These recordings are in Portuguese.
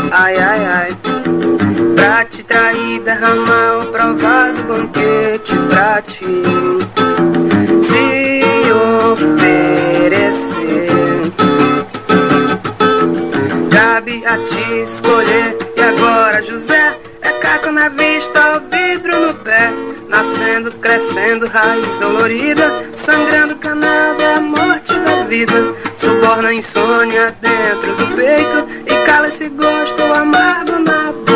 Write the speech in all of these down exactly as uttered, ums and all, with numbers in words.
ai, ai, ai. Pra te trair, derramar um provado banquete pra ti se oferecer. Cabe a ti escolher. E agora, José, é caco na vista, o vidro no pé, nascendo, crescendo, raiz dolorida, sangrando canal, é a morte da vida. Suborna a insônia dentro do peito e cala esse gosto amargo na boca.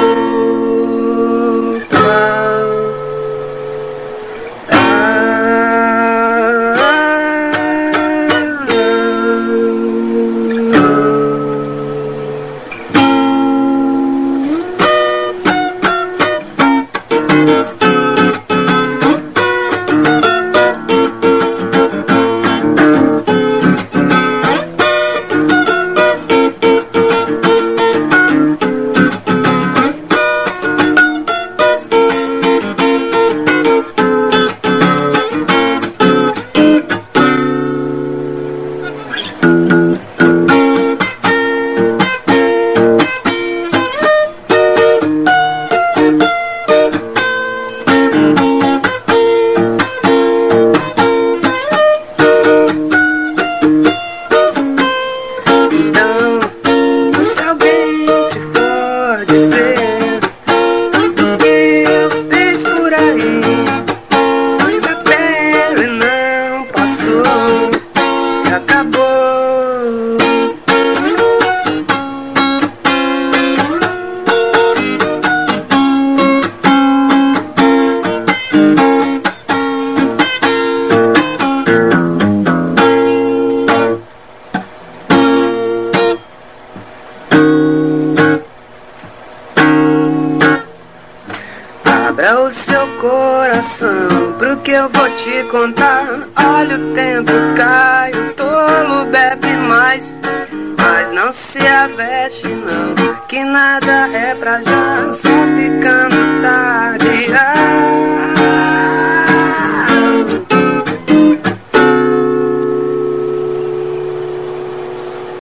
Abra o seu coração pro que eu vou te contar. Olha o tempo cai, o tolo bebe mais, mas não se aveste não, que nada é pra já.